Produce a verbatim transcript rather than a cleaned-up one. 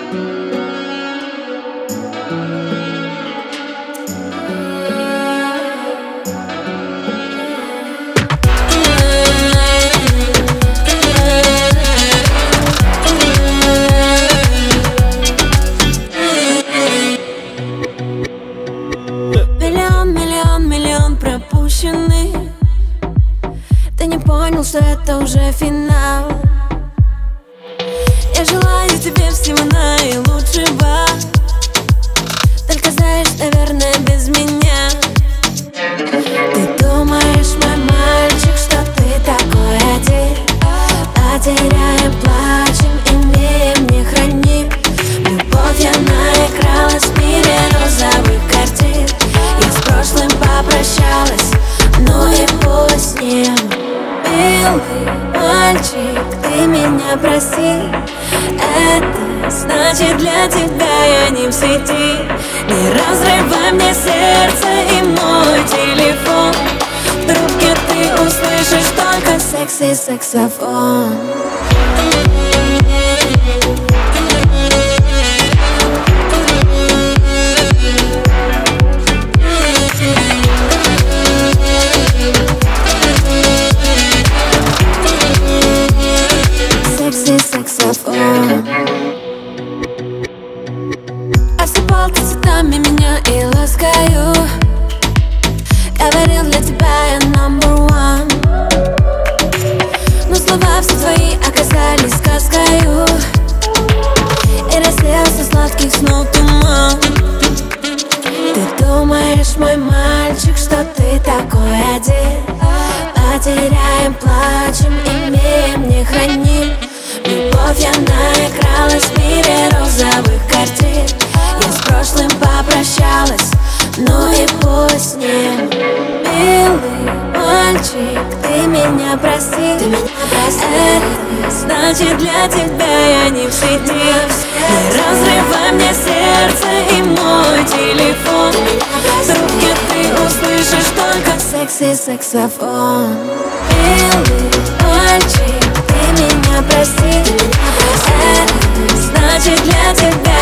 Миллион, миллион, миллион пропущенных. Ты не понял, что это уже финал. Я желаю тебе всего наилучшего. Только знаешь, наверное, без меня. Ты думаешь, мой мальчик, что ты такой один. Потеряем, плачем, имеем, не храним. Любовь я наигралась в мире розовых картин. Я с прошлым попрощалась, ну и пусть с ним. Милый мальчик, ты меня прости. Это значит, для тебя я не в сети. Не разрывай мне сердце и мой телефон. В трубке ты услышишь только секси-саксофон. Секси-саксофон. Осыпал ты цветами меня и ласкаю. Говорил, для тебя я number one. Но слова все твои оказались сказкою. И рассеялся сладких снов туман. Ты думаешь, мой мальчик, что ты такой один. Потеряем, плачем, имеем, не храним. Любовь я наигралась в мире розовых картин. Я с прошлым попрощалась, ну и пусть с ним. Милый мальчик, ты меня прости. Ты меня прости. Это значит, для тебя я не в сети. Не разрывай мне сердце и мой телефон. В трубке ты услышишь только секси-саксофон. Милый мальчик, ты меня прости. Это значит, для тебя